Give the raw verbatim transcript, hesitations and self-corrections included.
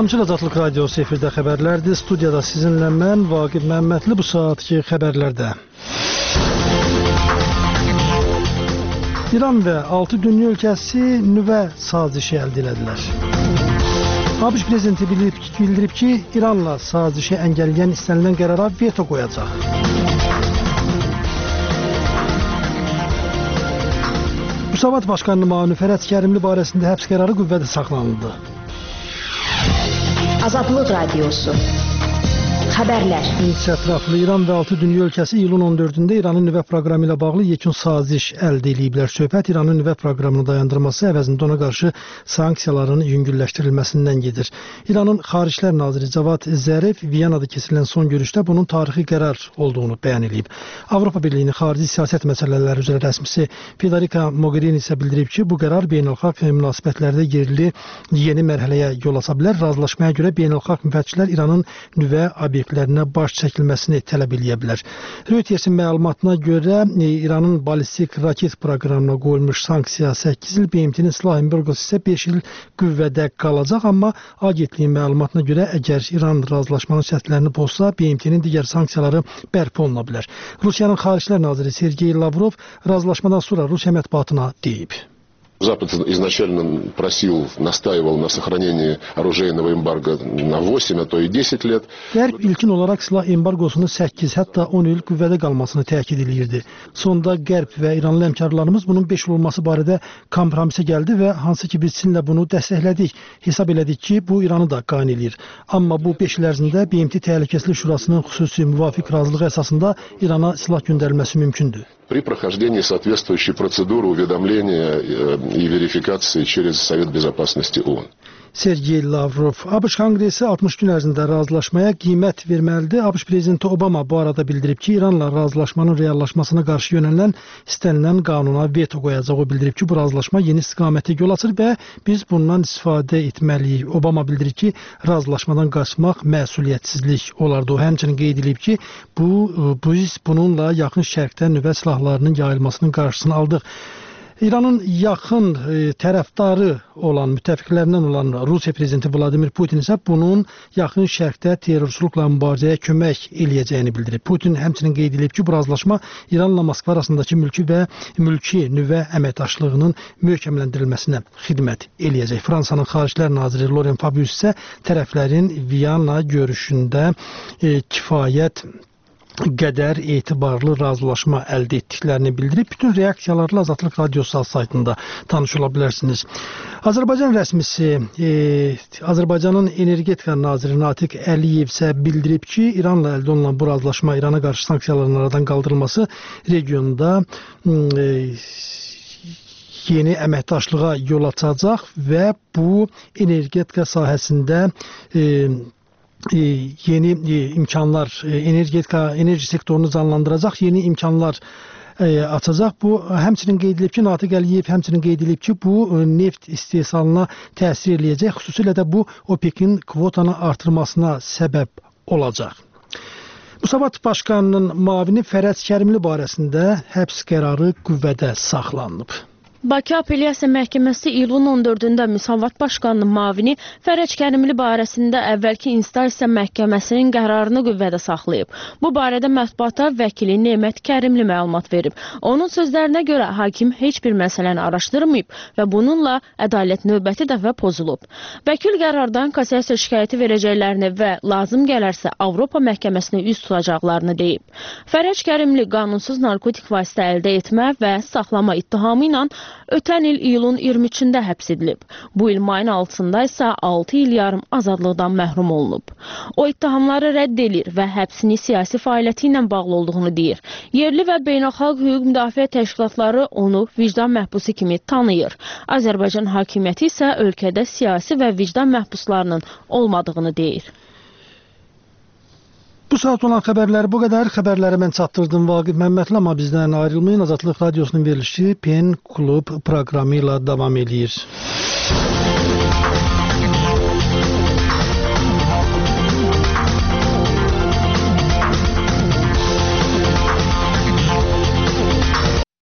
Salamçılar, Azadlıq Radiosu efirdə xəbərlərdir. Studiyada sizinlə mən, Vaqif Məmmədli, bu saatki xəbərlərdə. İran və altı dünya ölkəsi nüvə sazişi əldə elədilər. ABŞ prezidenti bildirib ki, İranla sazişi əngəlləyən istənilən qərara veto qoyacaq. Müsavat Başqanının müavini Fərəd Kərimli barəsində həbs qərarı qüvvədə saxlanıldı. Azadlıq Radiosu Xəbərlər. Ətraflı İran və altı dünya ölkəsi iyulun on dördündə İranın nüvə proqramı ilə bağlı yekun saziş əldə ediblər. Söhbət İranın nüvə proqramını dayandırması əvəzində ona qarşı sanksiyaların yüngülləşdirilməsindən gedir. İranın Xariclər naziri Cavad Zərif Viyanada keçirilən son görüşdə bunun tarixi qərar olduğunu bəyan edib. Avropa Birliyinin xarici siyasət məsələləri üzrə rəsmisi Federica Mogherini isə bildirib ki, bu qərar beynəlxalq münasibətlərdə yerli yeni mərhələyə yol aça bilər. Razılaşmaya görə beynəlxalq müfəttişlər İranın nüvə obyektlərinə baş çəkilməsini tələb edə bilər. Reutersin məlumatına görə İranın ballistik raket proqramına qoyulmuş sanksiya səkkiz il, B M T-nin silah embargosu isə beş il qüvvədə qalacaq, amma agentliyin məlumatına görə əgər İran razılaşmanın şərtlərini pozsa, B M T-nin digər sanksiyaları bərpa oluna bilər. Rusiyanın Xariclər naziri Sergey Lavrov razılaşmadan sonra Rusiya mətbuatına deyib. Запад изначально просил, настаивал на сохранении оружейного эмбарго на восемь, а то и десять лет. Qərb ilkin olaraq silah embarqosunu səkkiz, hətta on il qüvvədə qalmasını təkid edirdi. Sonda Qərb və İranlı həmkarlarımız bunun beş il olması barədə kompromisə gəldi və hansı ki biz sizinlə bunu dəstəklədik. Hesab elədik ki, bu İranı da qane eləyir. Amma bu beş il ərzində B M T Təhlükəsizlik Şurasının xüsusi müvafiq razılığı əsasında İrana silah göndərilməsi mümkündür. При прохождении соответствующей процедуры уведомления и верификации через Совет Безопасности ООН. Sergey Lavrov, ABŞ Konqresi altmış gün ərzində razılaşmaya qiymət verməlidir. ABŞ prezidenti Obama bu arada bildirib ki, İranla razılaşmanın reallaşmasına qarşı yönələn istənilən qanuna veto qoyacaq. O bildirib ki, bu razılaşma yeni istiqamətə yol açır və biz bundan istifadə etməliyik. Obama bildirib ki, razılaşmadan qaçmaq məsuliyyətsizlik olardı. O həmçinin qeyd edib ki, bu, biz bununla yaxın şərqdə nüvə silahlarının yayılmasının qarşısını aldıq. İranın yaxın e, tərəfdarı olan, müttəfiqlərindən olan Rusiya prezidenti Vladimir Putin isə bunun yaxın şərqdə terrorçuluqla mübarizəyə kömək eləyəcəyini bildirib. Putin həmçinin qeyd edib ki, bu razılaşma İranla Moskva arasındakı mülki və mülki nüvə əməkdaşlığının möhkəmləndirilməsinə xidmət eləyəcək. Fransanın Xariclər naziri Laurent Fabius isə tərəflərin Viyana görüşündə e, kifayət qədər etibarlı razılaşma əldə etdiklərini bildirib. Bütün reaksiyalarla Azadlıq Radiosu saytında tanış ola bilərsiniz. Azərbaycan rəsmisi e, Azərbaycanın Energetika naziri Natiq Əliyev isə bildirib ki, İranla əldə olunan bu razılaşma İrana qarşı sanksiyaların aradan qaldırılması regionda e, yeni əməkdaşlığa yol açacaq və bu energetika sahəsində e, yeni imkanlar, energetika, enerji sektorunu canlandıracaq, yeni imkanlar açacaq. Bu həmçinin qeyd edilib ki, Natiq Əliyev həmçinin qeyd edilib ki, bu neft istehsalına təsir eləyəcək. Xüsusilə də bu OPEC-in kvotanı artırmasına səbəb olacaq. Müsavat Başqanının müavini Fərəd Kərimli barəsində həbs qərarı qüvvədə saxlanılıb. Bakı Apellyasiya Məhkəməsi iyulun on dördündə Müsavat Başqanının müavini Fərəd Kərimli barəsində əvvəlki instansiya məhkəməsinin qərarını qüvvədə saxlayıb. Bu barədə mətbuata vəkili Nemət Kərimli məlumat verib. Onun sözlərinə görə hakim heç bir məsələni araşdırmayıb və bununla ədalət növbəti dəfə pozulub. Vəkil qərardan kassasiya şikayəti verəcəklərini və lazım gələrsə Avropa məhkəməsinə üz tutacaqlarını deyib. Fərəd Kərimli qanunsuz narkotik vasitə əldə etmə və saxlama ittihamı ilə ötən il iyulun iyirmi üçündə həbs edilib. Bu il mayın altısında isə altı il yarım azadlıqdan məhrum olunub. O ittihamları rədd edir və həbsini siyasi fəaliyyəti ilə bağlı olduğunu deyir. Yerli və beynəlxalq hüquq müdafiə təşkilatları onu vicdan məhbusu kimi tanıyır. Azərbaycan hakimiyyəti isə ölkədə siyasi və vicdan məhbuslarının olmadığını deyir. Bu saat olan xəbərləri bu qədər. Xəbərləri mən çatdırdım Vaqif Məmmədli, amma bizdən ayrılmayın. Azadlıq Radiosunun verilişi Pen Klub proqramı ilə davam edir.